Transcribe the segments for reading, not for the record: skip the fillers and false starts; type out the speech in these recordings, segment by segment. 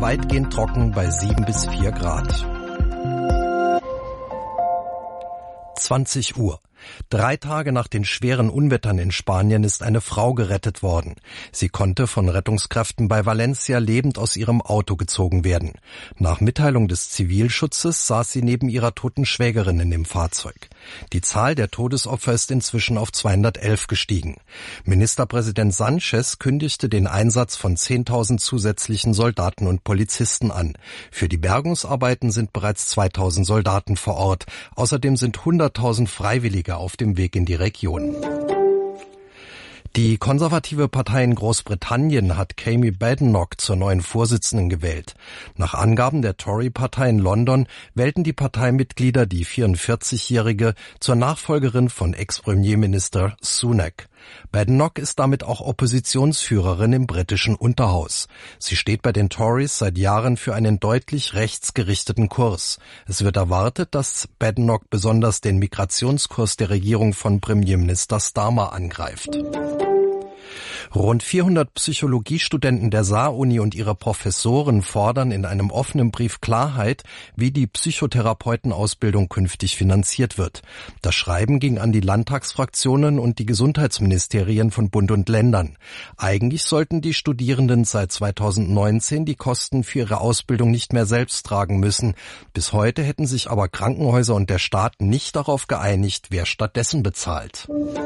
weitgehend trocken bei 7 bis 4 Grad. 20 Uhr. 3 Tage nach den schweren Unwettern in Spanien ist eine Frau gerettet worden. Sie konnte von Rettungskräften bei Valencia lebend aus ihrem Auto gezogen werden. Nach Mitteilung des Zivilschutzes saß sie neben ihrer toten Schwägerin in dem Fahrzeug. Die Zahl der Todesopfer ist inzwischen auf 211 gestiegen. Ministerpräsident Sánchez kündigte den Einsatz von 10.000 zusätzlichen Soldaten und Polizisten an. Für die Bergungsarbeiten sind bereits 2.000 Soldaten vor Ort. Außerdem sind 100.000 Freiwillige auf dem Weg in die Region. Die konservative Partei in Großbritannien hat Kemi Badenoch zur neuen Vorsitzenden gewählt. Nach Angaben der Tory-Partei in London wählten die Parteimitglieder die 44-Jährige zur Nachfolgerin von Ex-Premierminister Sunak. Badenoch ist damit auch Oppositionsführerin im britischen Unterhaus. Sie steht bei den Tories seit Jahren für einen deutlich rechtsgerichteten Kurs. Es wird erwartet, dass Badenoch besonders den Migrationskurs der Regierung von Premierminister Starmer angreift. Rund 400 Psychologiestudenten der Saar-Uni und ihre Professoren fordern in einem offenen Brief Klarheit, wie die Psychotherapeutenausbildung künftig finanziert wird. Das Schreiben ging an die Landtagsfraktionen und die Gesundheitsministerien von Bund und Ländern. Eigentlich sollten die Studierenden seit 2019 die Kosten für ihre Ausbildung nicht mehr selbst tragen müssen. Bis heute hätten sich aber Krankenhäuser und der Staat nicht darauf geeinigt, wer stattdessen bezahlt.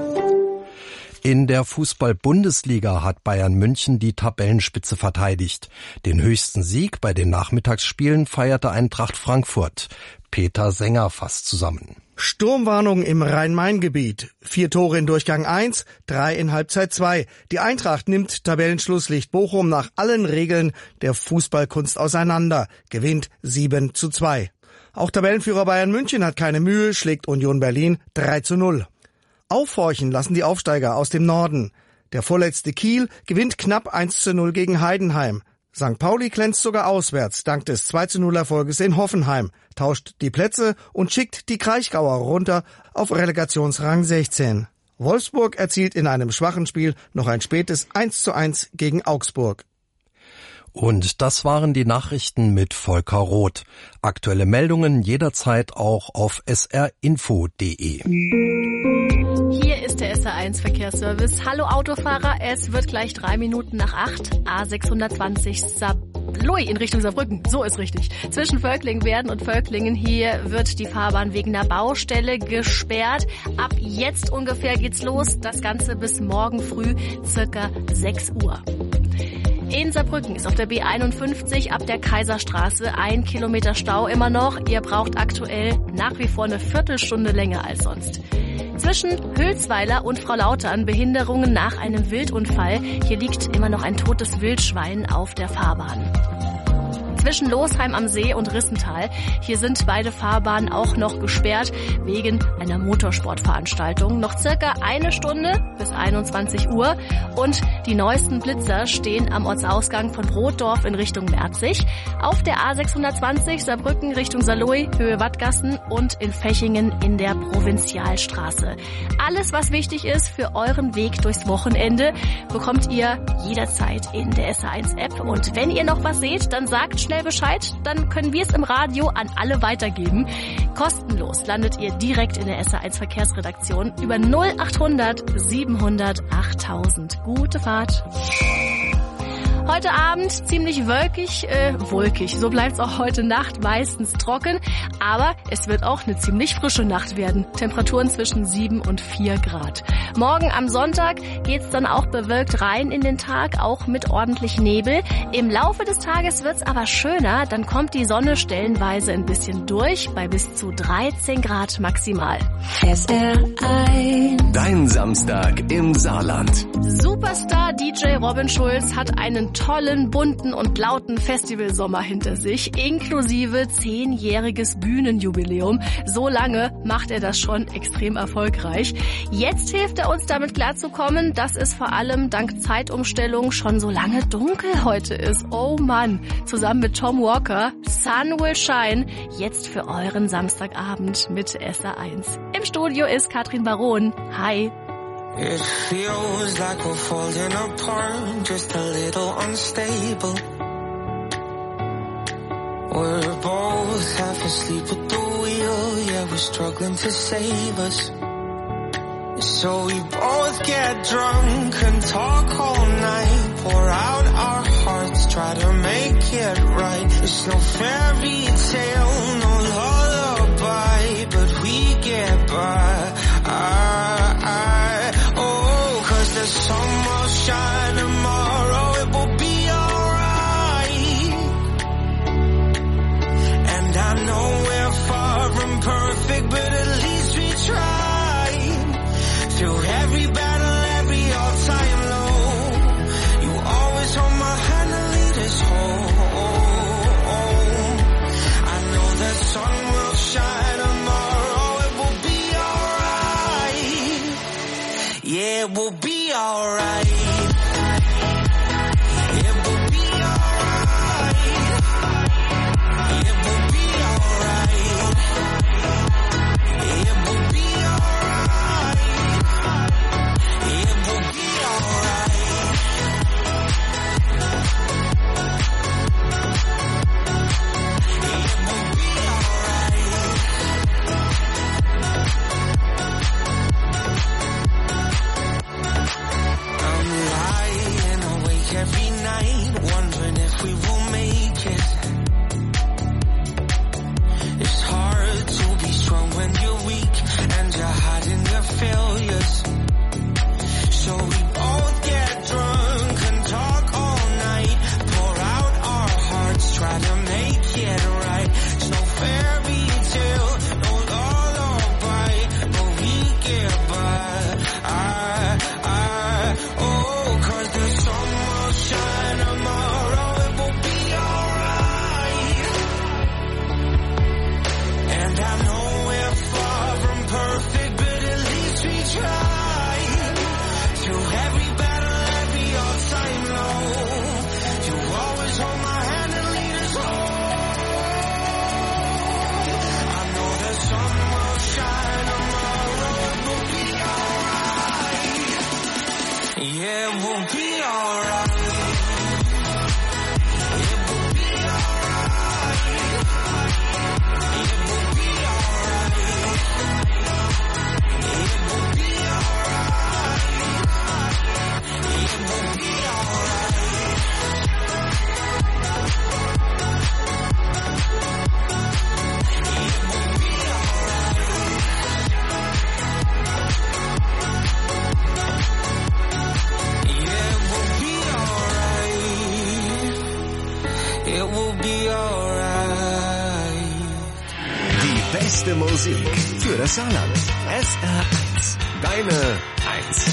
In der Fußball-Bundesliga hat Bayern München die Tabellenspitze verteidigt. Den höchsten Sieg bei den Nachmittagsspielen feierte Eintracht Frankfurt. Peter Sänger fasst zusammen. Sturmwarnung im Rhein-Main-Gebiet. 4 Tore in Durchgang 1, 3 in Halbzeit 2. Die Eintracht nimmt Tabellenschlusslicht Bochum nach allen Regeln der Fußballkunst auseinander, gewinnt 7:2. Auch Tabellenführer Bayern München hat keine Mühe, schlägt Union Berlin 3:0. Aufhorchen lassen die Aufsteiger aus dem Norden. Der vorletzte Kiel gewinnt knapp 1:0 gegen Heidenheim. St. Pauli glänzt sogar auswärts, dank des 2:0 Erfolges in Hoffenheim, tauscht die Plätze und schickt die Kraichgauer runter auf Relegationsrang 16. Wolfsburg erzielt in einem schwachen Spiel noch ein spätes 1:1 gegen Augsburg. Und das waren die Nachrichten mit Volker Roth. Aktuelle Meldungen jederzeit auch auf srinfo.de. Hier ist der SR1 Verkehrsservice. Hallo Autofahrer, es wird gleich 3 Minuten nach 8. A620 Saarlouis in Richtung Saarbrücken. So ist richtig. Zwischen Völklingwerden und Völklingen hier wird die Fahrbahn wegen einer Baustelle gesperrt. Ab jetzt ungefähr geht's los. Das Ganze bis morgen früh circa 6 Uhr. In Saarbrücken ist auf der B51 ab der Kaiserstraße 1 Kilometer Stau immer noch. Ihr braucht aktuell nach wie vor eine Viertelstunde länger als sonst. Zwischen Hülsweiler und Frau Lautern Behinderungen nach einem Wildunfall. Hier liegt immer noch ein totes Wildschwein auf der Fahrbahn. Zwischen Losheim am See und Rissental. Hier sind beide Fahrbahnen auch noch gesperrt wegen einer Motorsportveranstaltung. Noch circa 1 Stunde bis 21 Uhr. Und die neuesten Blitzer stehen am Ortsausgang von Rotdorf in Richtung Merzig, auf der A620 Saarbrücken Richtung Saarlouis, Höhe Wattgassen und in Fechingen in der Provinzialstraße. Alles, was wichtig ist für euren Weg durchs Wochenende, bekommt ihr jederzeit in der SR1-App. Und wenn ihr noch was seht, dann sagt schnell Bescheid, dann können wir es im Radio an alle weitergeben. Kostenlos landet ihr direkt in der SR1 Verkehrsredaktion über 0800 700 8000. Gute Fahrt. Heute Abend ziemlich wolkig, so bleibt's auch heute Nacht, meistens trocken, aber es wird auch eine ziemlich frische Nacht werden. Temperaturen zwischen 7 und 4 Grad. Morgen am Sonntag geht's dann auch bewölkt rein in den Tag, auch mit ordentlich Nebel. Im Laufe des Tages wird's aber schöner, dann kommt die Sonne stellenweise ein bisschen durch, bei bis zu 13 Grad maximal. SR1. Dein Samstag im Saarland. Superstar DJ Robin Schulz hat einen tollen, bunten und lauten Festivalsommer hinter sich, inklusive 10-jähriges Bühnenjubiläum. So lange macht er das schon extrem erfolgreich. Jetzt hilft er uns damit klarzukommen, dass es vor allem dank Zeitumstellung schon so lange dunkel heute ist. Oh Mann, zusammen mit Tom Walker, Sun Will Shine, jetzt für euren Samstagabend mit SR1. Im Studio ist Katrin Baron. Hi. It feels like we're falling apart, just a little unstable. We're both half asleep at the wheel, yeah, we're struggling to save us. So we both get drunk and talk all night, pour out our hearts, try to make it right. It's no fairy tale, no lullaby, but we get by. Oh, 'cause the sun will shine tomorrow, it will be alright. And I know we're far from perfect, but at least we try. Through every battle, every all-time low, you always hold my hand and lead us home. I know the sun will shine tomorrow, it will be alright. Yeah, it will be alright. It will be alright. It will be alright. It will be alright. It will be alright. It will be alright. I'm lying awake every night, wondering if we will make it. It's hard to be strong when you're weak and you're hiding your failures. So we both get drunk and talk all night, pour out our hearts, try to make it right. It's no fairy tale, no lullaby, but we get by. Oh, 'cause the sun will shine tomorrow, it will be alright. And I know we're far from perfect, but at least we try. Through every battle, every all-time low, you always hold my hand and lead us home. I know the sun will shine tomorrow, it will be alright. Yeah, it will be alright. It will be alright. It will be alright. It will be alright. It will be alright. It will be alright. Yeah, it will be alright. It will be alright. Die beste Musik für das Saarland. SR1. Deine 1.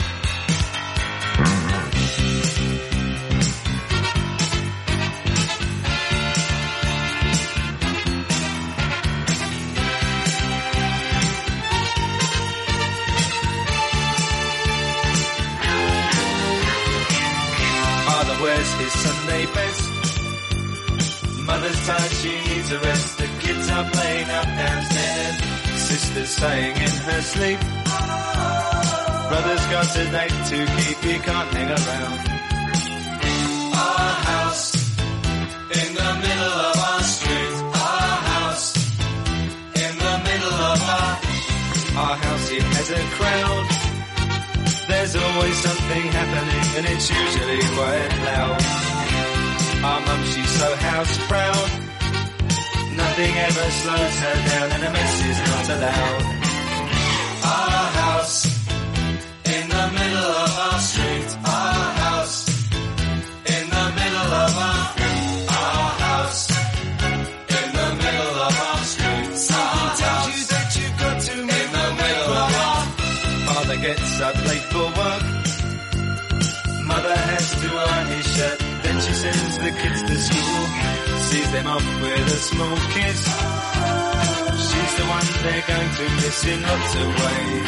Father wears his Sunday best. Mother's tired, she needs a rest. The kids are playing up downstairs. Sister's sighing in her sleep. Brother's got a date to keep, he can't hang around. Our house in the middle of our street. Our house in the middle of our house, it has a crowd. There's always something happening and it's usually quite loud. Our mum, she's so house proud. Nothing ever slows her down and a mess is not allowed. Our house in the middle of our street. Our house in the middle of our house in the middle of our street. Something tells you that you've got to meet in the middle of our. Father gets up late for work. Mother has to iron his shirt. Then she sends the kids to school. Sees them off with a small kiss. She's the one they're going to miss in lots of ways.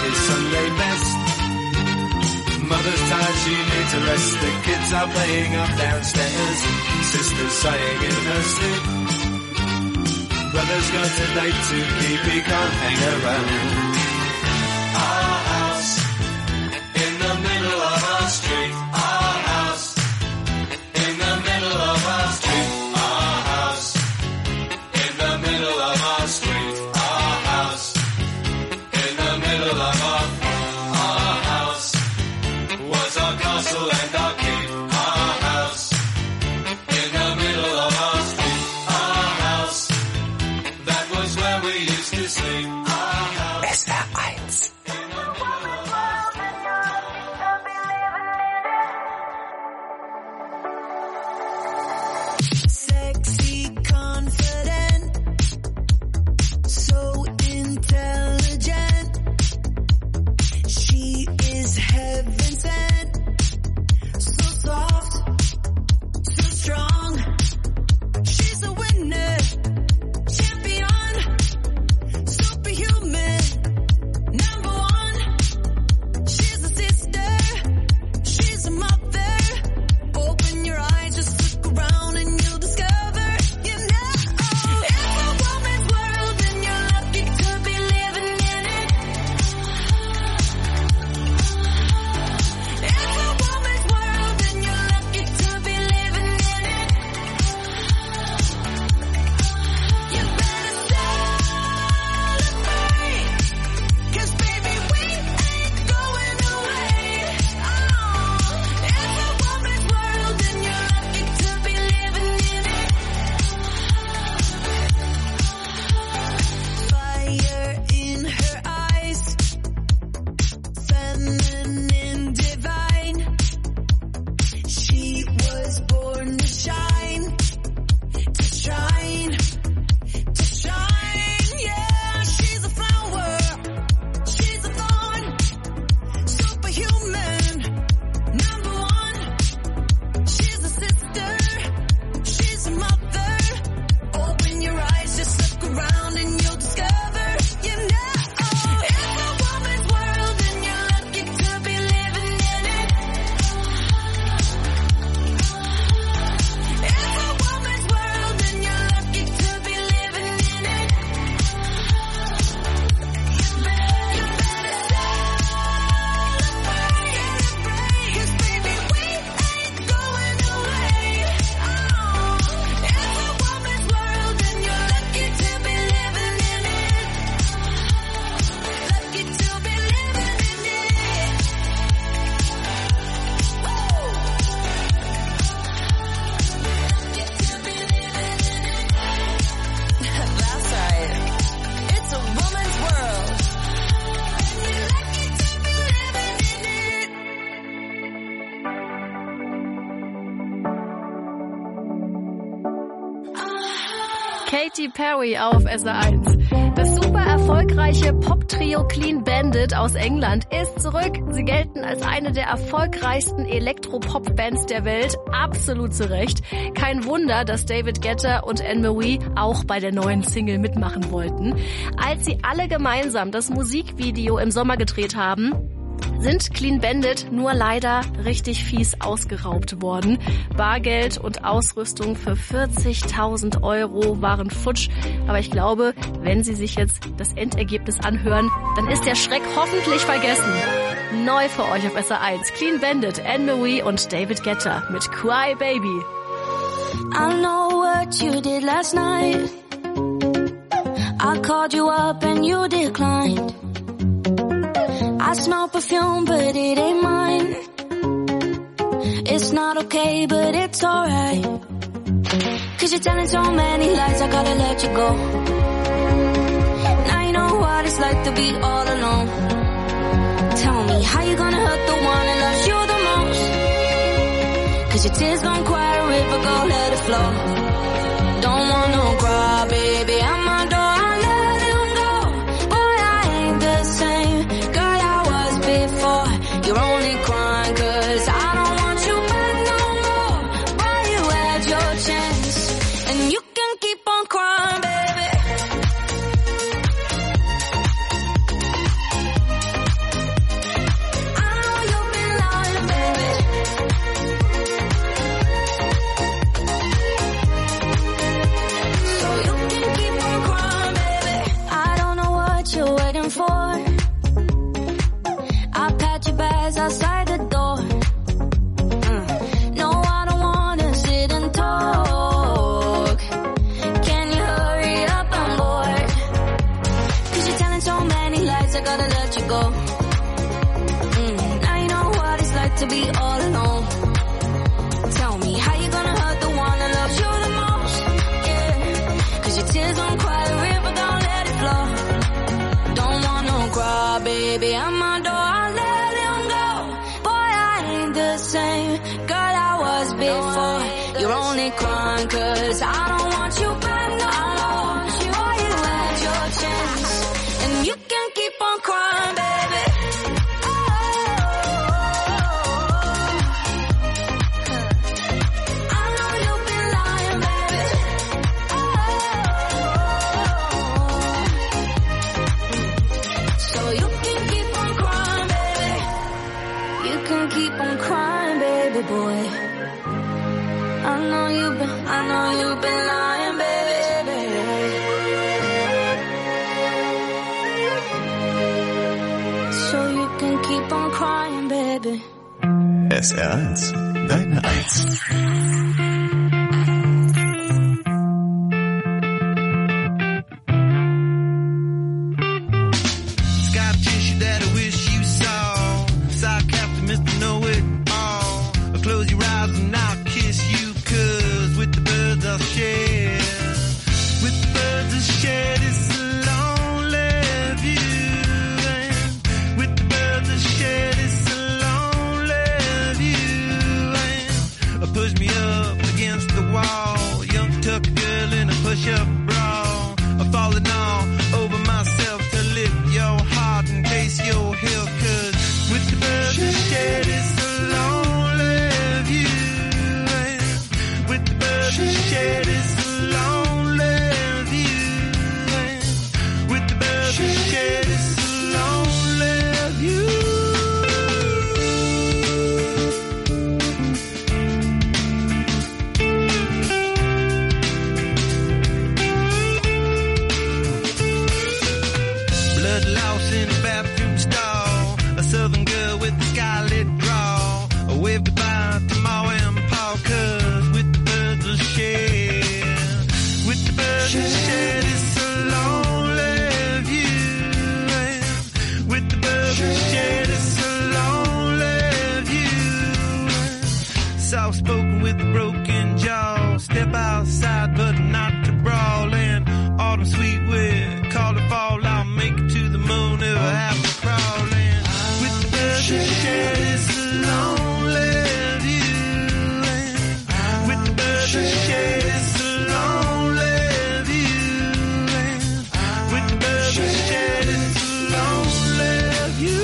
is Sunday best. Mother's tired, she needs a rest. The kids are playing up downstairs. Sister's sighing in her sleep. Brother's got a date to keep, he can't hang around. Our house in the middle of our street. Our house in the middle of our street. Our house in the middle of our street. Our house in the middle of our house was our castle and our keep. Our house in the middle of our street. Our house, that was where we used to sleep. Our house. SR1. Sexy, confident, so intelligent. She is heaven sent, so soft, so strong. She's a winner, champion, superhuman, number one. She's a sister, she's a mother. Open your eyes, just look around and you'll discover, you know, it's a woman's world and you're lucky to be living in it. It's a woman's world and you're lucky to be living in it. You better celebrate, 'cause baby we ain't going away. It's a woman's world and you're lucky to be living in it. Fire in her eyes, feminine, divine. She was born to shine, to shine, to shine. Yeah, she's a flower, she's a thorn, superhuman, number one. She's a sister, she's a mother. Open your eyes, just look around and you'll discover, you know, it's a woman's world and you're lucky to be living in it. It's a woman's world and you're lucky to be living in it. You better celebrate, 'cause baby we ain't going away. It's a woman's world and you're lucky to be living in it. Lucky to be living in it. Woo! Lucky to be living in it. That's right. It's a woman's world. And you're lucky to be living in it. Katy Perry auf SR1. Das super erfolgreiche Pop-Trio Clean Bandit aus England ist zurück. Sie gelten als eine der erfolgreichsten Elektropop-Bands der Welt. Absolut zu Recht. Kein Wunder, dass David Guetta und Anne-Marie auch bei der neuen Single mitmachen wollten. Als sie alle gemeinsam das Musikvideo im Sommer gedreht haben, sind Clean Bandit nur leider richtig fies ausgeraubt worden. Bargeld und Ausrüstung für 40.000 € waren futsch. Aber ich glaube, wenn Sie sich jetzt das Endergebnis anhören, dann ist der Schreck hoffentlich vergessen. Neu für euch auf SR1. Clean Bandit, Anne-Marie und David Guetta mit Cry Baby. I know what you did last night. I called you up and you declined. I smell perfume, but it ain't mine. It's not okay, but it's alright. 'Cause you're telling so many lies, I gotta let you go. Now you know what it's like to be all alone. Tell me, how you gonna hurt the one that loves you the most? 'Cause your tears gon' cry a river, go let it flow. Don't wanna cry, baby, at my door, I let him go. Boy, I ain't the same girl I was before. You're only crying 'cause I don't want you back no more. Boy, you had your chance, and you can keep on crying, baby. the same girl I was before. You're only crying 'cause I don't want you back no more. Boy, you had your chance, and you can keep on crying, baby. I know you've been lying, baby. So you can keep on crying, baby. You can keep on crying, baby boy. I know you've been lying, baby. So you can keep on crying, baby. SR1, deine Eins. Scar tissue that I wish you saw. Sarcastic, Mr. Know-It-All. Close your eyes and I'll kiss you, 'cause with the birds I'll share. With the birds I'll share this lonely view. And with the birds I'll share this lonely view. And push me up against the wall. Young tuck girl in a push-up bra. I'm falling all over myself to lift your heart and taste your hill, 'cause with the birds I'll share this lonely view. And with the birds I'll share this lonely view. And with the birds I'll share this lonely view. Blood loss in a bathroom stall. A southern girl with a scarlet draw. A wave goodbye to Ma and Pa, 'cause with the birds I'll share. With the birds I'll share this lonely view. And with the birds I'll share this lonely view. Soft spoken with a broken jaw. Step outside but not to brawl. And autumn sweet with call it fall. I'll make it to the moon if I have to crawl. And with the birds I'll share this lonely view. And with the birds I'll share this lonely view. And with the birds I'll share this lonely view.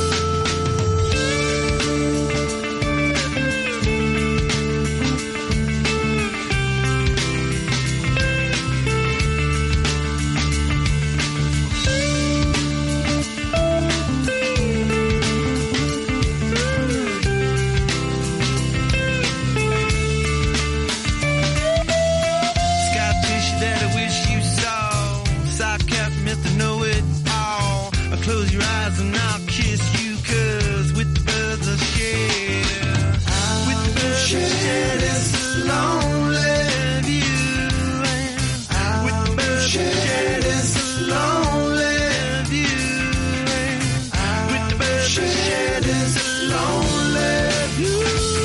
Scar tissue that I wish you saw. Sarcastic, Mr. Know-It-All. I'll close your eyes and I'll kiss you, 'cause with the birds I'll share. With the birds I'll share this lonely view. And with the birds I'll share this lonely view. And with the birds I'll share this lonely view.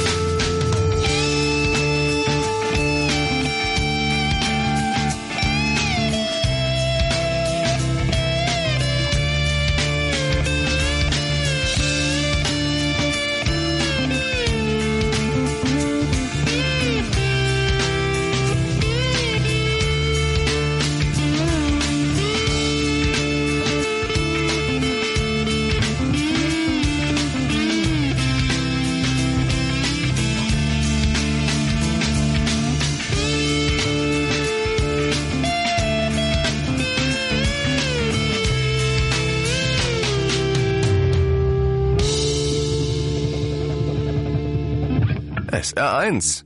SR1.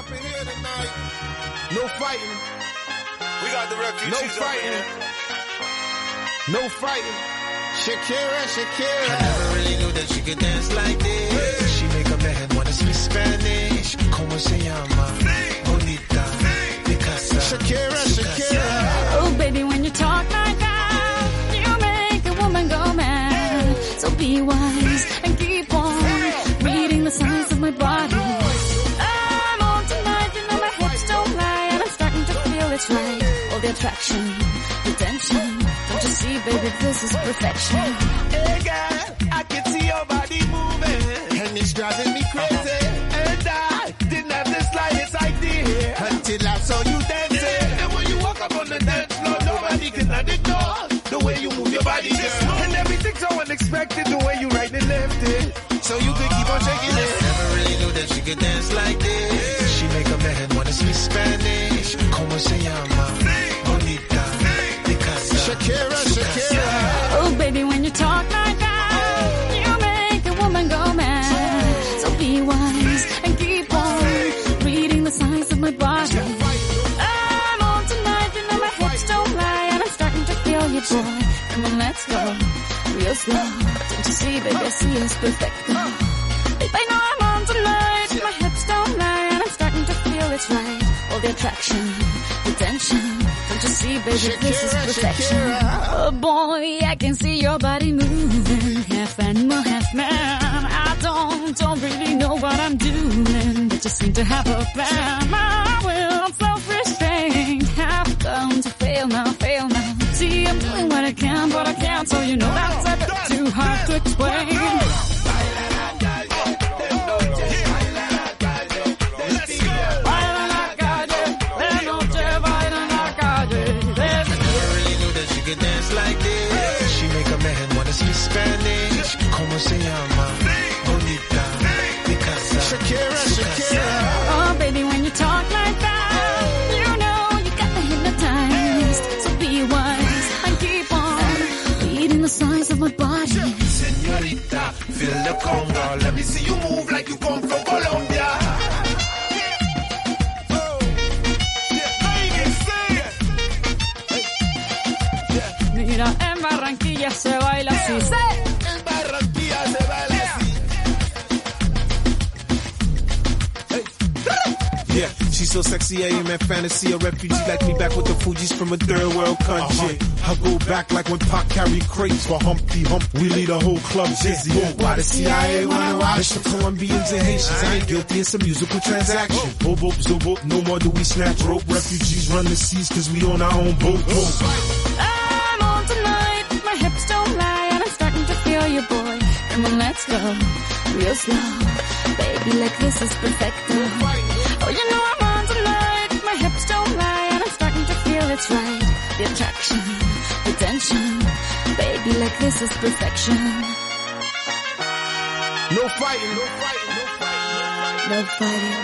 No fighting. We got the refugees No up in fighting. here. No fighting. Shakira, Shakira. I never really knew that she could dance like this. She make a man wanna speak Spanish. Como se llama? Bonita. Picasa. Shakira, Shakira. Oh, baby, when you talk like that, you make a woman go mad. So be wise and keep on reading the signs of my body. I'm on tonight, you know my hips don't lie, and I'm starting to feel it's right. All the attraction, the tension. Don't you see, baby, this is perfection. Hey girl, I can see your body moving. And it's driving me crazy. And I didn't have the slightest idea until I saw you dancing. And when you walk up on the dance floor, nobody can ignore the way you move your body, girl. And everything's so unexpected, the way you right and left it. So you could keep on shaking it. Never really knew that she could dance like this. She make a man wanna speak Spanish. Como se llama? Bonita. Shakira, Shakira. Oh, baby, when you talk like that, you make a woman go mad. So be wise and keep on reading the signs of my body. I'm on tonight, you know my hips don't lie, and I'm starting to feel you, boy. Come on, let's go real slow. Don't you see, baby, I see it's perfect. Babe, I know I'm on tonight, my hips don't lie, and I'm starting to feel it's right. All the attraction, the tension. Don't you see, baby, Shakira, this is perfection. Shakira. Oh boy, I can see your body moving, half animal, half man. I don't really know what I'm doing, but just seem to have a plan. My will, I'm self-restrained, have come to fail now. See, I'm doing what I can, but I can't, so you know that's a bit too hard to explain. Spanish, como se llama? Bonita, Picasa. Shakira, Shakira. Oh, baby, when you talk like that, you know you got me hypnotized. So be wise and keep on reading the signs of my body. Señorita, feel the conga. Let me see you move like you come from Colombia. Mira, en Barranquilla se baila así. Yeah, she's so sexy, I am at fantasy. A refugee like me back with the Fugees from a third world country. I go back like when Pac carried crates for Humpty Hump. We lead a whole club dizzy. Why the CIA wanna watch the Colombians and Haitians? I ain't guilty, it's a musical transaction. Bobo, zobo, no more do we snatch rope. Refugees run the seas cause we on our own boat. I'm on tonight, my hips don't lie, and I'm starting to feel you, boy. Come on, let's go real slow. Baby, like this is perfect. Oh, you know I'm on tonight, my hips don't lie, and I'm starting to feel it's right. The attraction, the tension. Baby, like this is perfection. No fighting, no fighting, no fighting, no fighting.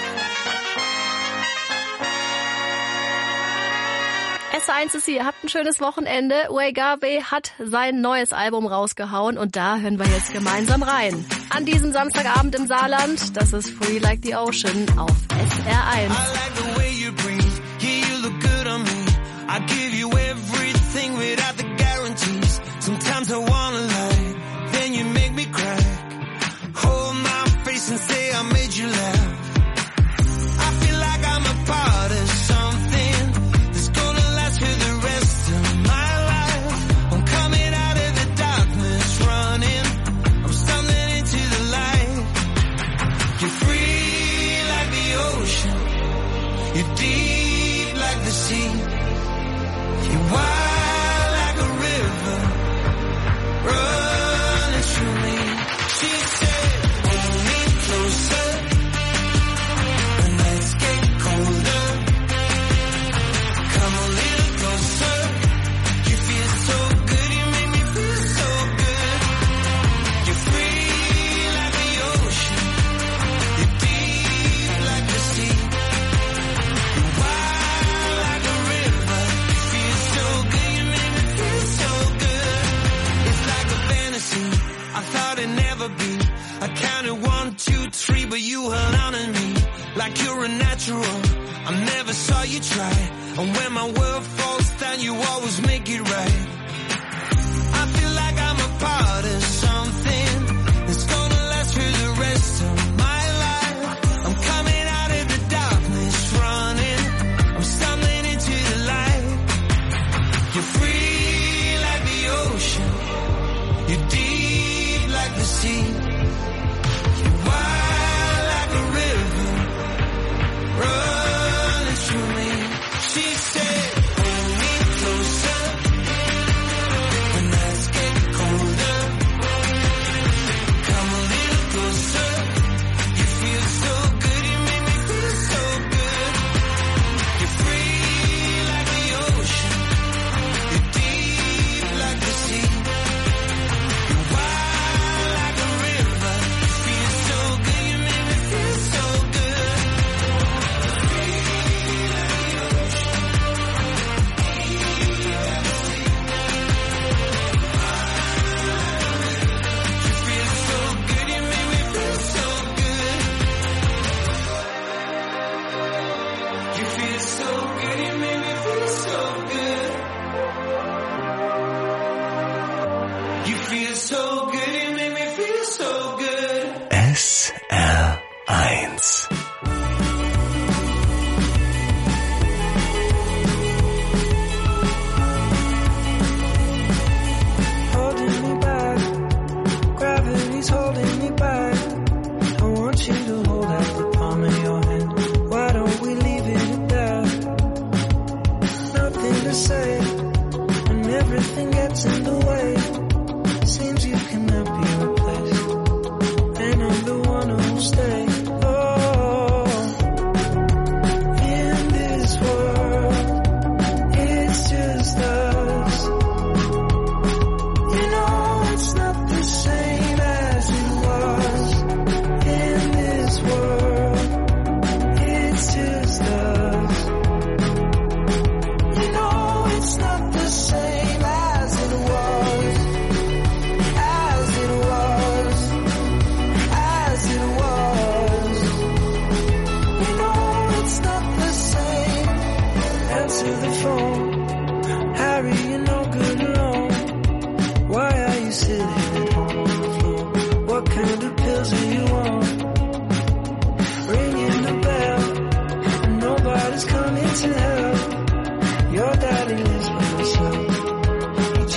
S1 ist hier, habt ein schönes Wochenende. Uegabe hat sein neues Album rausgehauen und da hören wir jetzt gemeinsam rein. An diesem Samstagabend im Saarland, das ist Free Like the Ocean auf SR1. I like the way you breathe, yeah, you look good on me. I give you everything without the guarantees. Sometimes I wanna lie, then you make me cry. Hold my face and say I made you laugh. I feel like I'm a part of something that's gonna last for the rest of my life. I'm coming out of the darkness, running. I'm stumbling into the light. You're free like the ocean. You're deep like the sea. You're wild like a river running through me. She said, hold me closer and let's get colder. Come a little closer. You feel so good, you make me feel so good. You're free like the ocean. You're deep like the sea. You're wild like a river. You feel so good, you make me feel so good. It's like a fantasy, I thought it'd never be. I counted 1, 2, 3, but you held on to me like you're a natural. I never saw you try, and when my world falls down, you always make it right. I feel like I'm a part of something that's gonna last for the rest of my life. I'm coming out of the darkness, running. I'm stumbling into the light. You're free like the ocean. You're deep like the sea. You're wild like a river running through me. She said, hold me closer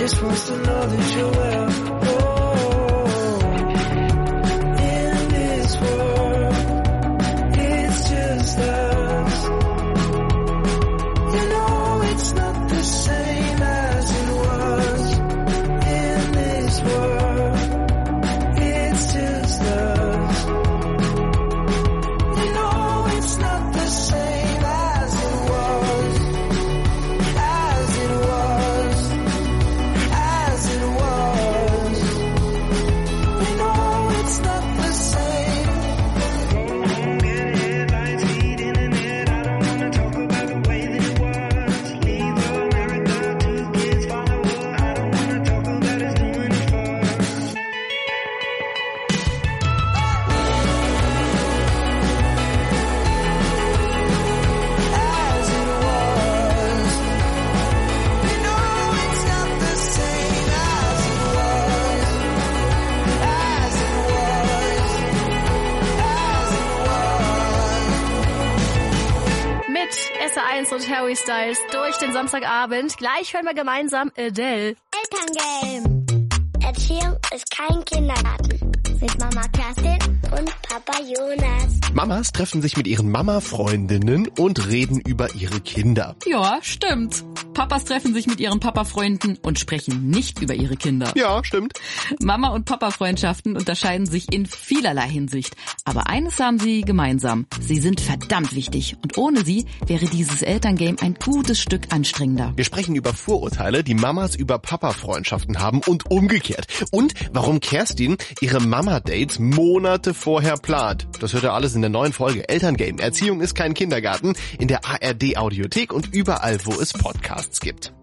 just wants to know that you're well. In this world, it's just us. You know it's not the same as it was. In this world, it's just us. You know it's not the same as it was. As it was. As it was. You know it's not the same. Get headlines feeding in it. I don't wanna talk about the way that it was. Leave America, 2 kids follow her. I don't wanna talk about us doing it first. As it was. You know it's not the same as it was. As it was. As it was. Mit SR1 und Harry Styles durch den Samstagabend. Gleich hören wir gemeinsam Adele. Elterngame. Erziehung ist kein Kindergarten. Mit Mama Kerstin und Papa Jonas. Mamas treffen sich mit ihren Mama-Freundinnen und reden über ihre Kinder. Ja, stimmt. Papas treffen sich mit ihren Papa-Freunden und sprechen nicht über ihre Kinder. Ja, stimmt. Mama- und Papa-Freundschaften unterscheiden sich in vielerlei Hinsicht. Aber eines haben sie gemeinsam. Sie sind verdammt wichtig. Und ohne sie wäre dieses Elterngame ein gutes Stück anstrengender. Wir sprechen über Vorurteile, die Mamas über Papa-Freundschaften haben und umgekehrt. Und warum Kerstin ihre Mama-Dates Monate vorher plant. Das hört ihr alles in der neuen Folge Elterngame. Erziehung ist kein Kindergarten in der ARD-Audiothek und überall, wo es Podcasts gibt.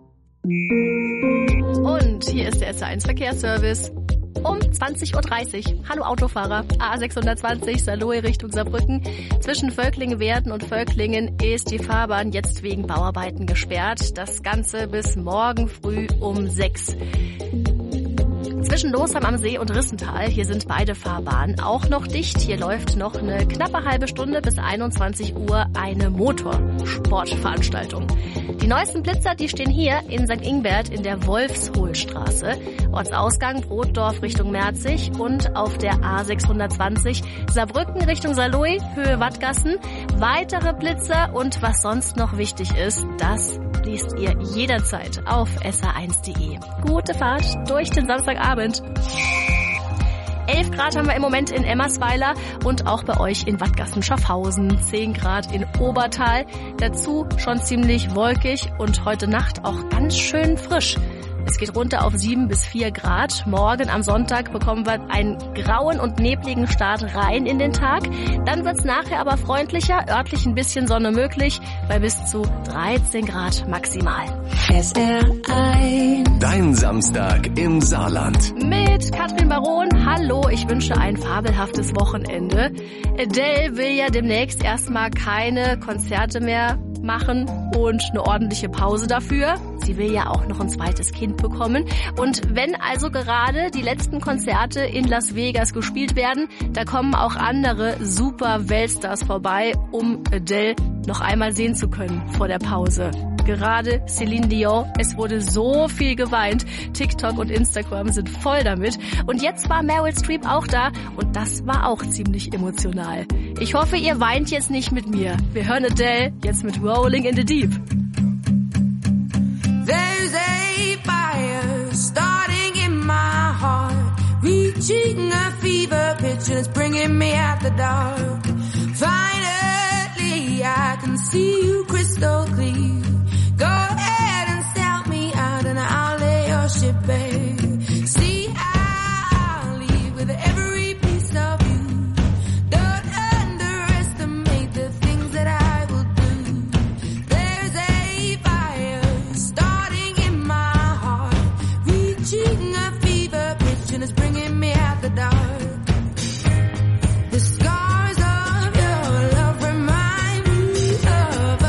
Und hier ist der SR1 Verkehrsservice. Um 20.30 Uhr. Hallo Autofahrer. A620 Saarlouis Richtung Saarbrücken. Zwischen Völklingen-Werden und Völklingen ist die Fahrbahn jetzt wegen Bauarbeiten gesperrt. Das Ganze bis morgen früh um 6. Zwischen Losheim am See und Rissental, hier sind beide Fahrbahnen auch noch dicht. Hier läuft noch eine knappe halbe Stunde bis 21 Uhr eine Motorsportveranstaltung. Die neuesten Blitzer, die stehen hier in St. Ingbert in der Wolfshohlstraße. Ortsausgang Brotdorf Richtung Merzig und auf der A620 Saarbrücken Richtung Saarlouis, Höhe Wattgassen. Weitere Blitzer und was sonst noch wichtig ist, das liest ihr jederzeit auf sr1.de. Gute Fahrt durch den Samstagabend. 11 Grad haben wir im Moment in Emmersweiler und auch bei euch in Wattgassen-Schaffhausen. 10 Grad in Obertal. Dazu schon ziemlich wolkig und heute Nacht auch ganz schön frisch. Es geht runter auf 7 bis 4 Grad. Morgen am Sonntag bekommen wir einen grauen und nebligen Start rein in den Tag. Dann wird's nachher aber freundlicher, örtlich ein bisschen Sonne möglich, bei bis zu 13 Grad maximal. SR1. Dein Samstag im Saarland. Mit Katrin Baron. Hallo, ich wünsche ein fabelhaftes Wochenende. Adele will ja demnächst erstmal keine Konzerte mehr machen und eine ordentliche Pause dafür. Sie will ja auch noch ein zweites Kind bekommen. Und wenn also gerade die letzten Konzerte in Las Vegas gespielt werden, da kommen auch andere super Weltstars vorbei, um Adele noch einmal sehen zu können vor der Pause. Gerade Celine Dion, es wurde so viel geweint. TikTok und Instagram sind voll damit. Und jetzt war Meryl Streep auch da und das war auch ziemlich emotional. Ich hoffe, ihr weint jetzt nicht mit mir. Wir hören Adele jetzt mit Rolling in the Deep. There's a fire starting in my heart, reaching a fever pitch and it's bringing me out the dark. Finally, I can see you crystal clear. Go ahead and sell me out and I'll lay your ship bare. See, I'll leave with every piece of you. Don't underestimate the things that I will do. There's a fire starting in my heart, reaching a fever pitch and it's bringing me out the dark. The scars of your love remind me of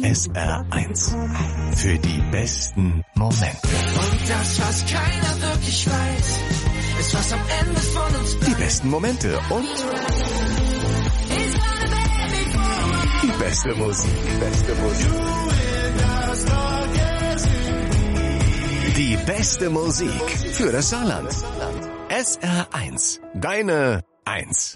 SR1. Für die besten Momente. Und das, was keiner wirklich weiß, ist, was am Ende von uns bleibt. Die besten Momente und die beste Musik. Die beste Musik für das Saarland. SR1. Deine 1.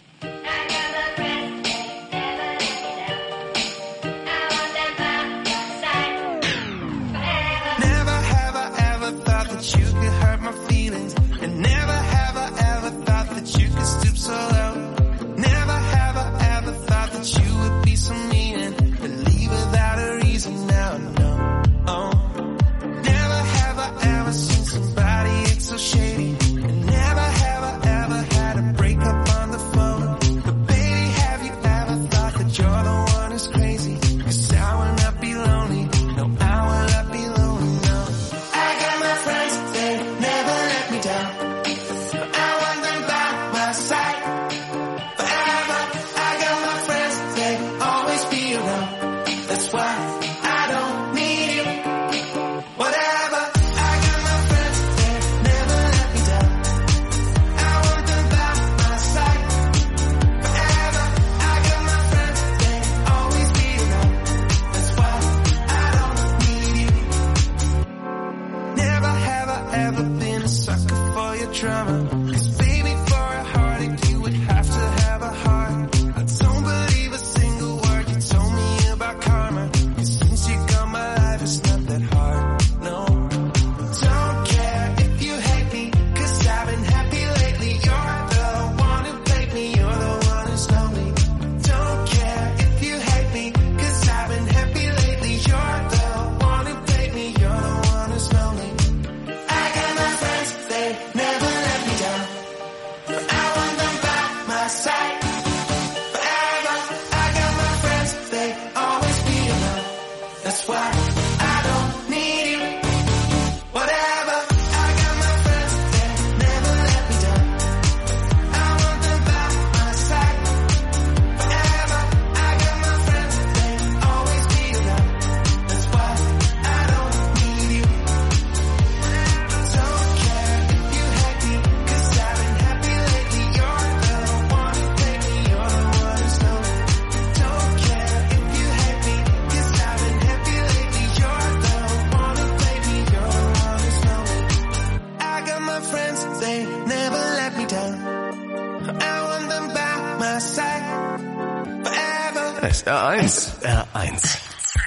SR1.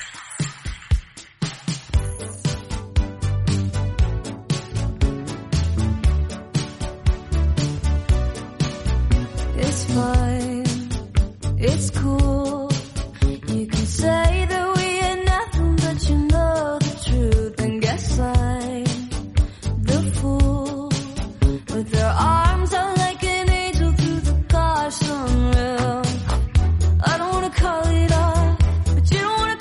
It's fine, it's cool. You can say that we ain't nothing, but you know the truth. And guess I'm the fool with her arms out like an angel through the car sunroof. I don't wanna call it off, but you don't wanna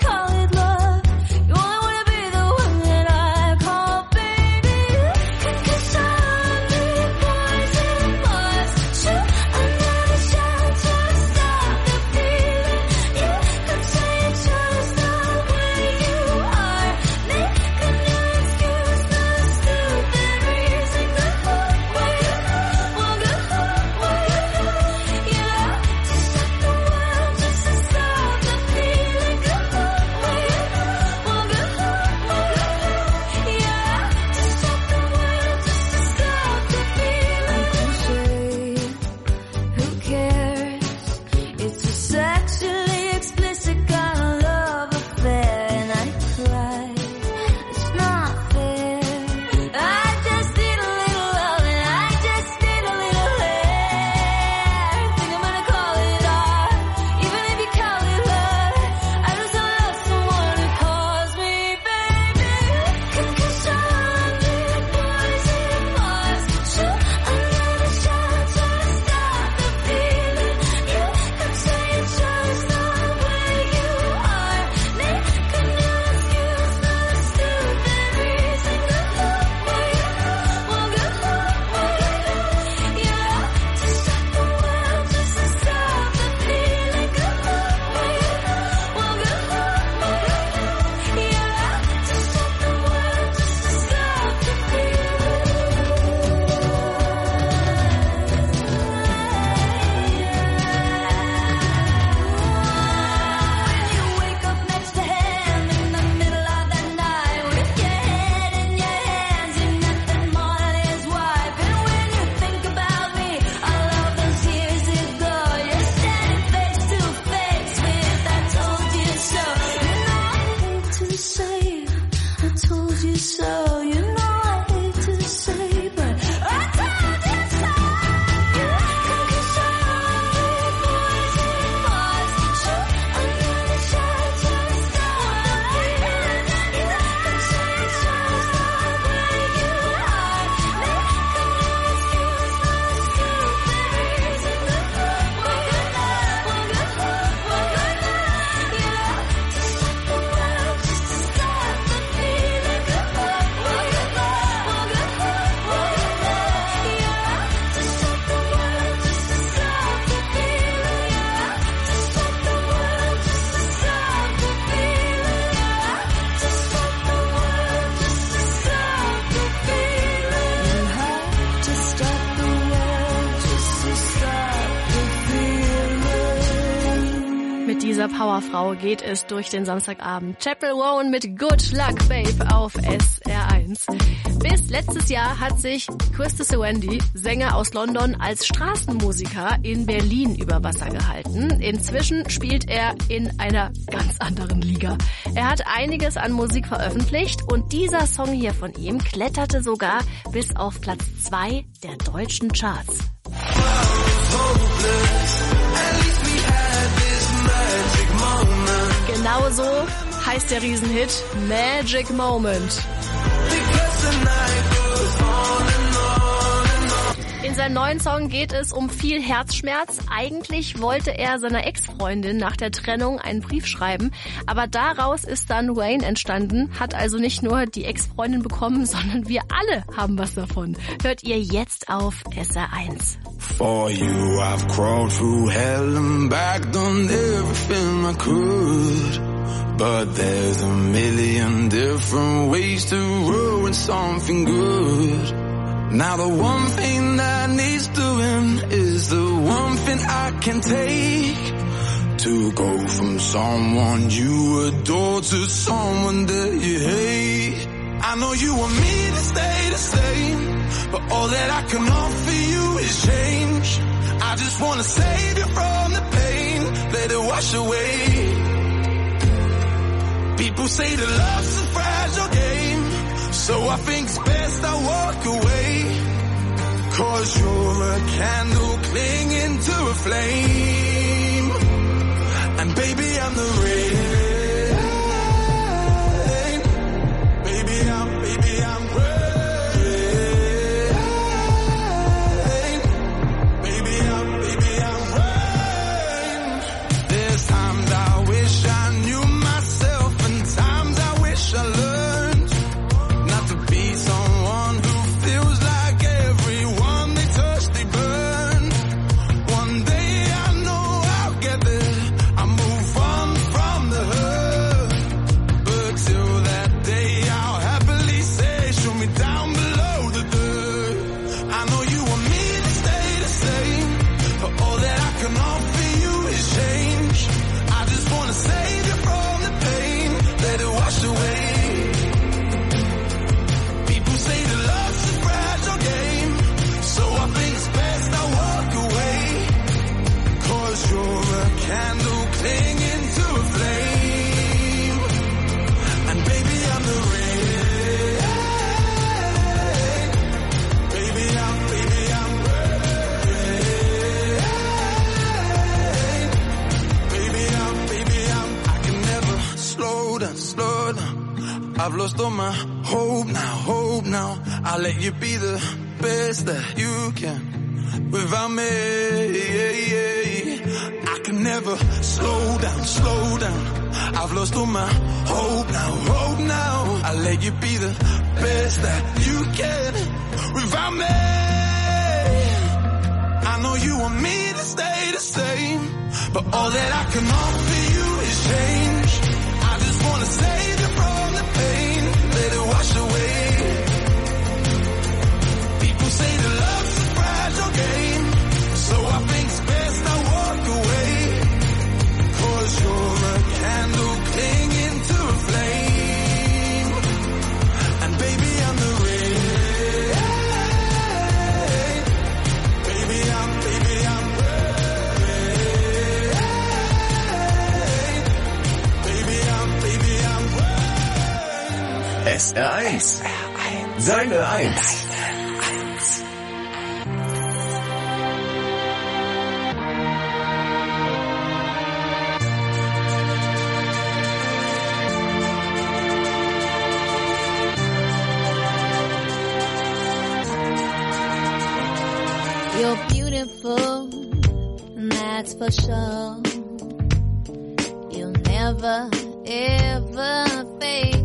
lose you so. You know I hate to say, but I told you so. Come kiss your poison bars. Shoot another shot, just stop the feeling. You can say it's just the way you are. Make an excuse for stupid reasons. What good love, what good love, what good love, yeah. To stop the world, just to stop the feeling. What good love, what good love, what good love, yeah. To stop the world, just to stop the feeling, yeah. To stop the world, just to stop the feeling, yeah. To stop the world, just to stop the feeling. You have to stop the world, just to stop the feeling. Mit dieser Powerfrau geht es durch den Samstagabend. Chappell Roan mit Good Luck Babe auf SR1. Bis letztes Jahr hat sich Christus Wendy, Sänger aus London, als Straßenmusiker in Berlin über Wasser gehalten. Inzwischen spielt er in einer ganz anderen Liga. Er hat einiges an Musik veröffentlicht und dieser Song hier von ihm kletterte sogar bis auf Platz 2 der deutschen Charts. Genauso heißt der Riesenhit Magic Moment. In seinem neuen Song geht es um viel Herzschmerz. Eigentlich wollte er seiner Ex-Freundin nach der Trennung einen Brief schreiben, aber daraus ist dann Wayne entstanden, hat also nicht nur die Ex-Freundin bekommen, sondern wir alle haben was davon. Hört ihr jetzt auf SR1. For you I've crawled through hell and back, done everything I could. But there's a million different ways to ruin something good. Now the one thing that needs doing is the one thing I can take. To go from someone you adore to someone that you hate. I know you want me to stay the same, but all that I can offer you is change. I just wanna save you from the pain, let it wash away. People say that love's a fragile game, so I think it's best I walk away. 'Cause you're a candle clinging to a flame, and baby I'm the rain. Baby I'm rain. Baby I'm rain. There's times I wish I knew myself, and times I wish I learned not to be someone who feels like everyone they touch they burn. One day I know I'll get there, I'll move on from the hurt. But till that day I'll happily say, show me down below the dirt. I know you want me to stay the same, but all that I can offer you is change. I just wanna save you from the pain, let it wash away. People say that love's a fragile game, so I think it's best I walk away. 'Cause you're a candle clinging to a flame, and baby I'm the rain. Baby I'm rain. Baby I'm, I can never slow down. I've lost all my hope now. I'll let you be the best that you can without me. I can never slow down. I've lost all my hope now. I'll let you be the best that you can without me. I know you want me to stay the same, but all that I can offer you is change. I just wanna save you from the pain, let it wash away. People say that love's a fragile game, so I think it's best I walk away. 'Cause you're a candle clinging to a flame, and baby I'm the rain. Baby I'm rain. SR1. Seine 1. You're beautiful, and that's for sure. You'll never, ever fade.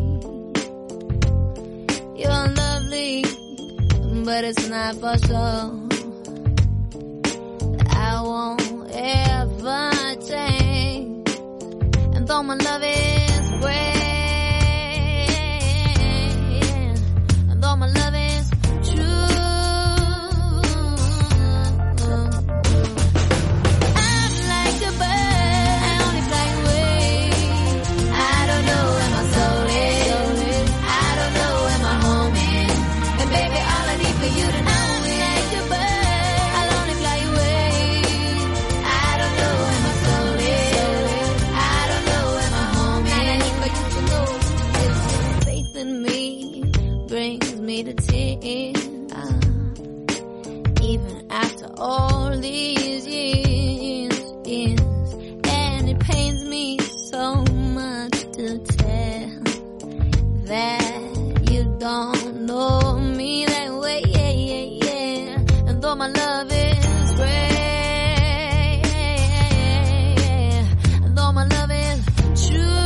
You're lovely, but it's not for sure. I won't ever change. And though my love is great, and though my love is true, to tears, even after all these years, and it pains me so much to tell that you don't know me that way, and though my love is great, and though my love is true,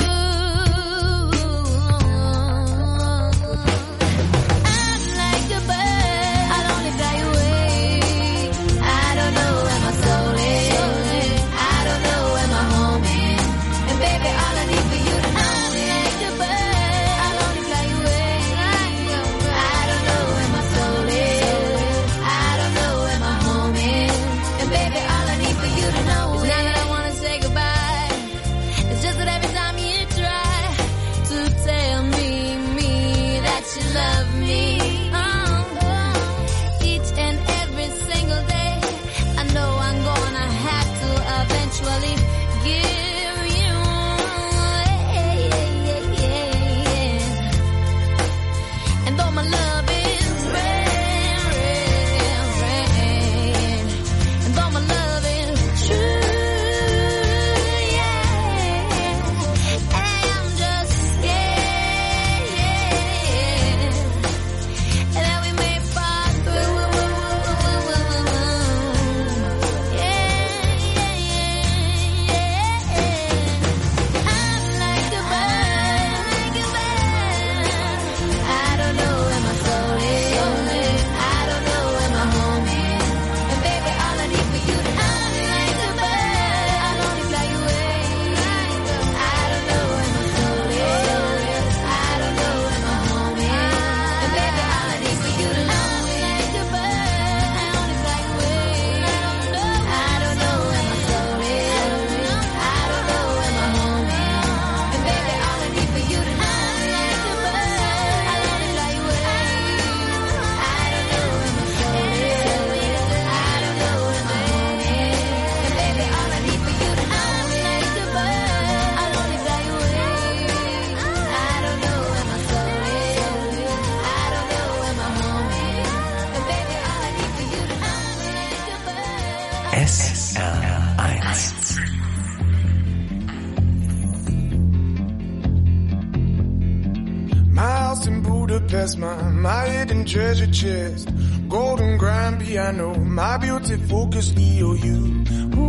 my hidden treasure chest, golden grand piano, my beauty focus, EOU.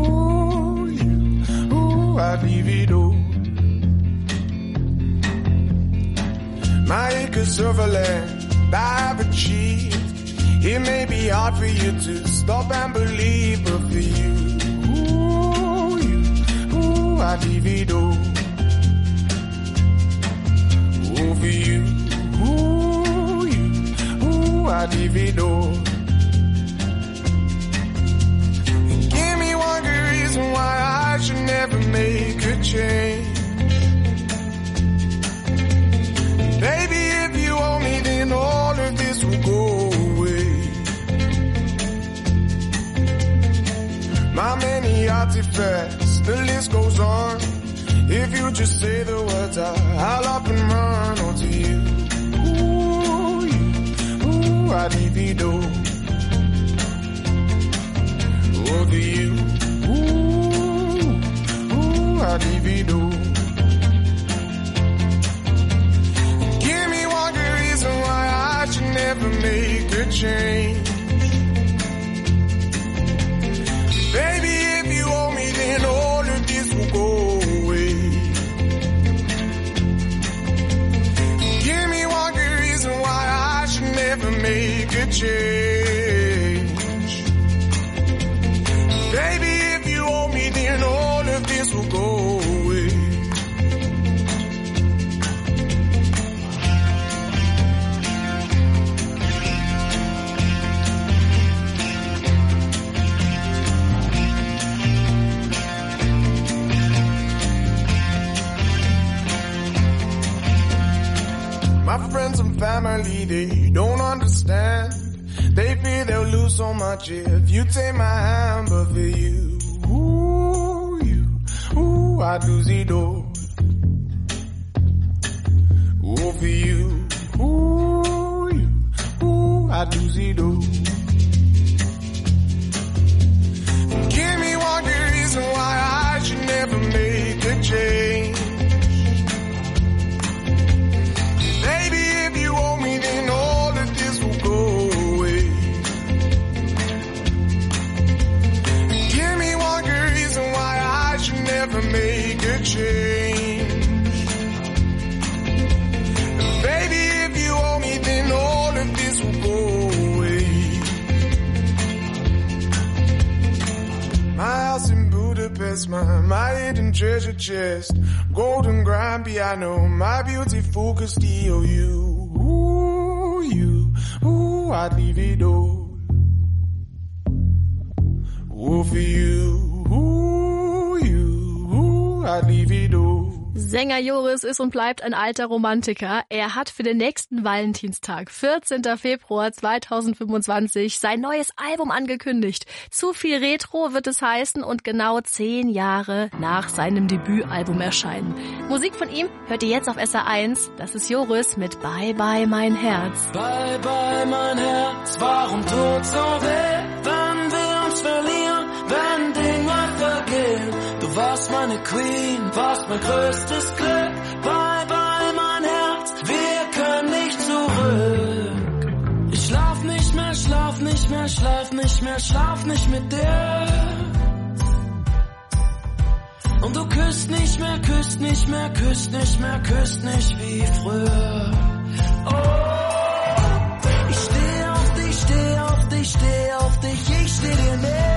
Ooh, I'd leave it all. My acres of land I've achieved. It may be hard for you to stop and believe, but for you, I'd leave it all. Ooh, for you. I'd leave it all. Give me one good reason why I should never make a change. Baby, if you owe me, then all of this will go away. My many artifacts, the list goes on. If you just say the words, I'll up and run onto you. divido. Over you, ooh, I divido. Give me one good reason why I should never make a change. Baby, if you owe me, then all of this will go away. Give me one good reason why I should never make a change. Baby, if you owe me, then all of this will go away. My friends and family, they don't understand. They fear they'll lose so much if you take my hand, but for you, I'd lose it all. Oh, for you, I'd lose it all. Give me one good reason why I should never make a change. Baby, if you owe me, then all of this will go away. Give me one good reason why I should never make a change. Baby, if you owe me, then all of this will go away. My house in Budapest, my hidden treasure chest, golden grand piano, my beautiful Castillo, I'd leave it all. Oh, for you, I'd leave it all. Sänger Joris ist und bleibt ein alter Romantiker. Er hat für den nächsten Valentinstag, 14. Februar 2025, sein neues Album angekündigt. Zu viel Retro wird es heißen und genau 10 Jahre nach seinem Debütalbum erscheinen. Musik von ihm hört ihr jetzt auf SR1. Das ist Joris mit Bye Bye Mein Herz. Bye Bye Mein Herz, warum tut so weh, wenn wir uns verlieren, wenn Dinge vergehen. Du warst meine Queen, warst mein größtes Glück. Bye bye mein Herz, wir können nicht zurück. Ich schlaf nicht mehr, schlaf nicht mehr, schlaf nicht mehr, schlaf nicht mit dir. Und du küsst nicht mehr, küsst nicht mehr, küsst nicht mehr, küsst nicht wie früher. Oh, ich steh auf dich, steh auf dich, steh auf dich, ich steh dir nicht.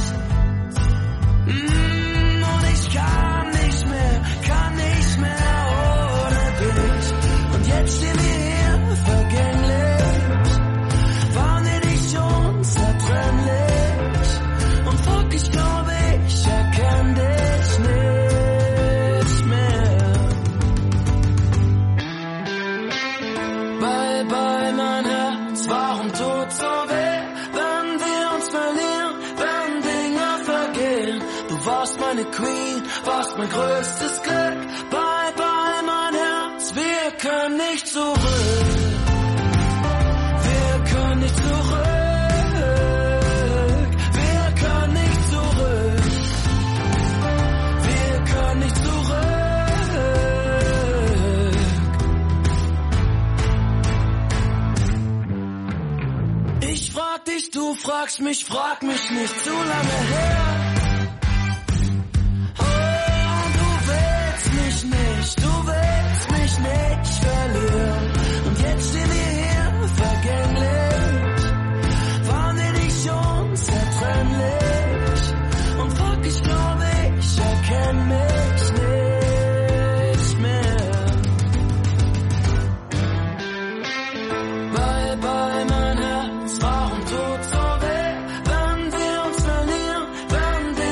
Kann nicht mehr ohne dich. Und jetzt stehen wir hier vergänglich. Waren wir nicht unzertrennlich? Und fuck, ich glaube, ich erkenn dich nicht mehr. Bye bye mein Herz, warum tut's so weh, wenn wir uns verlieren, wenn Dinge vergehen? Du warst meine Queen, warst mein größtes Glück. Bye bye mein Herz, wir können nicht zurück. Wir können nicht zurück. Wir können nicht zurück. Wir können nicht zurück. Ich frag dich, du fragst mich, frag mich nicht zu lange her. Du willst mich nicht verlieren. Und jetzt stehen wir hier vergänglich. Waren wir nicht unzertrennlich? Und fuck, ich glaube, ich erkenn mich nicht mehr. Bye bye mein Herz, warum tut's so weh, wenn wir uns verlieren, wenn wir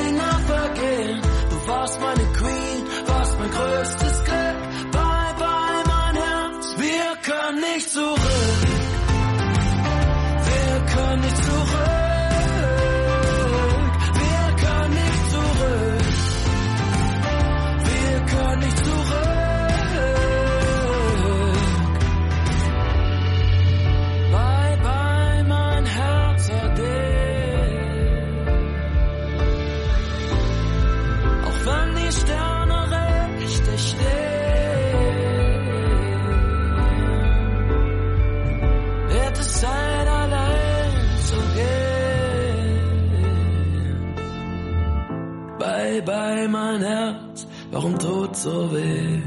Hey mein Herz, warum tut so weh?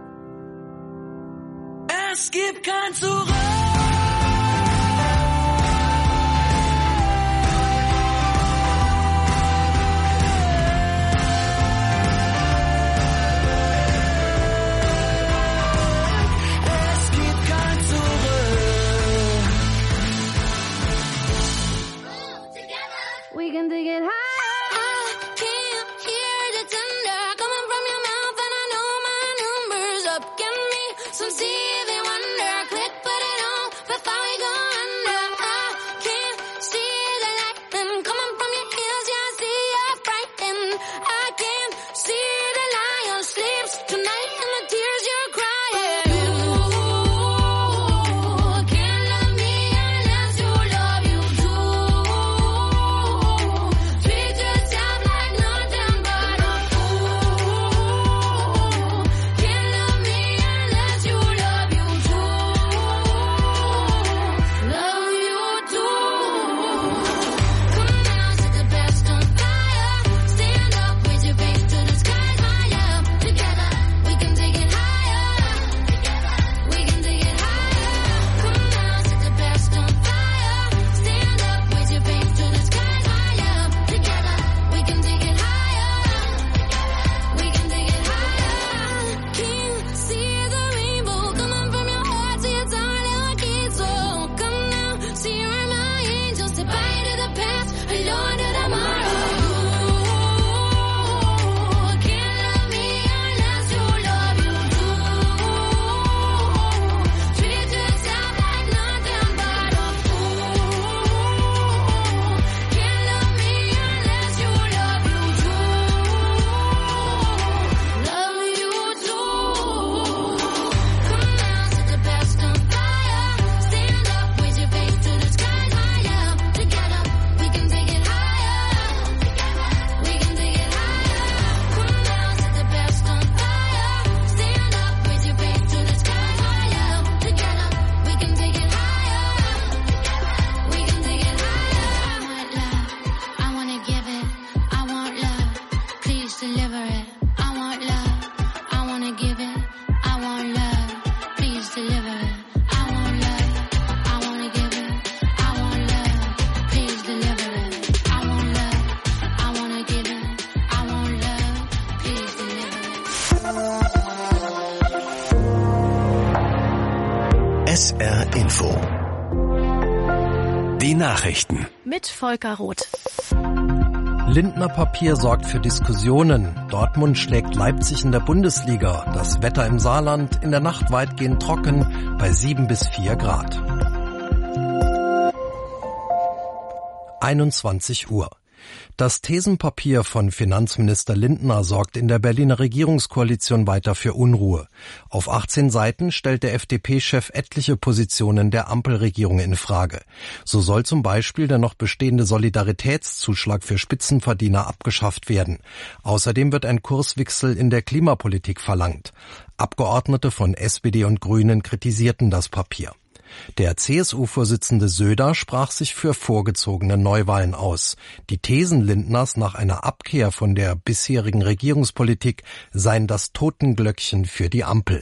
Es gibt kein Zurück. We can take it high. I can't hear the thunder coming from your mouth, and I know my number's up. Give me some Stevie Wonder, quick put it on before we go under. I can't see the lightning coming from your heels, yeah, I see you're frightened. I can't see the lion sleeps tonight and the tears you're crying. You can't love me unless you love you too. Treat yourself like nothing but a fool. Can't love me unless you love you too. Love you too. Come now, set the best on fire. Stand up with your face to the sky, smile up. Together we can take it higher. We can take it higher. Come now, set the best on fire. Stand up with your face to the sky, smile up. Together we can take it higher. We can take it higher. Can't see the rainbow coming from your heart, see it's all lucky. So come now, see you're my angel. Say bye to the past, hello to tomorrow. Can't love me unless you love you too. Treat yourself like nothing but a fool. Can't love me unless you love you too. Love you too. Come now, set the best on fire. Stand up with your face to the sky, smile up. Together we can take it higher. We can take it higher. Come now, set the best on fire. Stand up with your face to the sky, smile up. Together we can take it higher. We can take it higher. I want love, I wanna give it. I want love, please deliver it. I want love, I wanna give it. I want love, please deliver it. I want love, I wanna give it. I want love, please deliver it. I want love, I wanna give it. I want love, please deliver it. SR Info. Die Nachrichten. Mit Volker Roth. Lindner Papier sorgt für Diskussionen. Dortmund schlägt Leipzig in der Bundesliga. Das Wetter im Saarland in der Nacht weitgehend trocken bei 7 bis 4 Grad. 21 Uhr. Das Thesenpapier von Finanzminister Lindner sorgt in der Berliner Regierungskoalition weiter für Unruhe. Auf 18 Seiten stellt der FDP-Chef etliche Positionen der Ampelregierung in Frage. So soll zum Beispiel der noch bestehende Solidaritätszuschlag für Spitzenverdiener abgeschafft werden. Außerdem wird ein Kurswechsel in der Klimapolitik verlangt. Abgeordnete von SPD und Grünen kritisierten das Papier. Der CSU-Vorsitzende Söder sprach sich für vorgezogene Neuwahlen aus. Die Thesen Lindners nach einer Abkehr von der bisherigen Regierungspolitik seien das Totenglöckchen für die Ampel.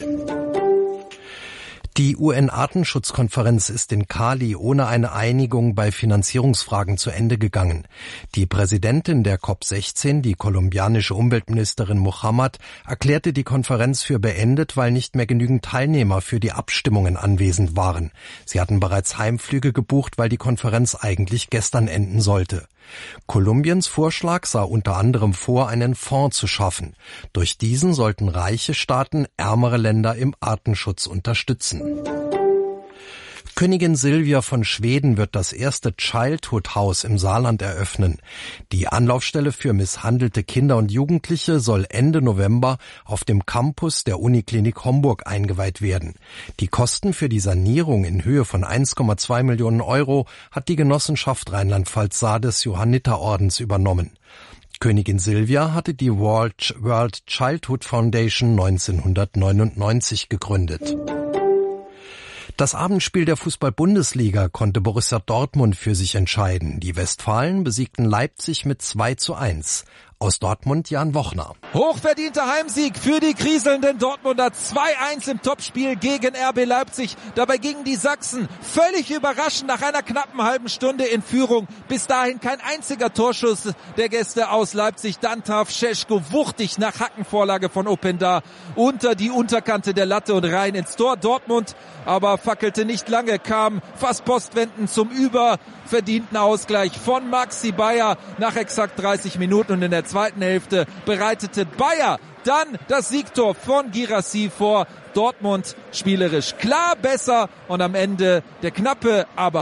Die UN-Artenschutzkonferenz ist in Cali ohne eine Einigung bei Finanzierungsfragen zu Ende gegangen. Die Präsidentin der COP16, die kolumbianische Umweltministerin Muhammad, erklärte die Konferenz für beendet, weil nicht mehr genügend Teilnehmer für die Abstimmungen anwesend waren. Sie hatten bereits Heimflüge gebucht, weil die Konferenz eigentlich gestern enden sollte. Kolumbiens Vorschlag sah unter anderem vor, einen Fonds zu schaffen. Durch diesen sollten reiche Staaten ärmere Länder im Artenschutz unterstützen. Königin Silvia von Schweden wird das erste Childhood House im Saarland eröffnen. Die Anlaufstelle für misshandelte Kinder und Jugendliche soll Ende November auf dem Campus der Uniklinik Homburg eingeweiht werden. Die Kosten für die Sanierung in Höhe von 1,2 Millionen Euro hat die Genossenschaft Rheinland-Pfalz-Saar des Johanniterordens übernommen. Königin Silvia hatte die World Childhood Foundation 1999 gegründet. Das Abendspiel der Fußball-Bundesliga konnte Borussia Dortmund für sich entscheiden. Die Westfalen besiegten Leipzig mit 2:1. Aus Dortmund Jan Wochner. Hochverdienter Heimsieg für die kriselnden Dortmunder. 2-1 im Topspiel gegen RB Leipzig. Dabei gingen die Sachsen völlig überraschend nach einer knappen halben Stunde in Führung. Bis dahin kein einziger Torschuss der Gäste aus Leipzig. Dann traf Šeško wuchtig nach Hackenvorlage von Openda unter die Unterkante der Latte und rein ins Tor. Dortmund aber fackelte nicht lange, kam fast postwendend zum überverdienten Ausgleich von Maxi Bayer nach exakt 30 Minuten. Und in der zweiten Hälfte bereitete Bayer dann das Siegtor von Guirassy vor. Dortmund spielerisch klar besser und am Ende der knappe, aber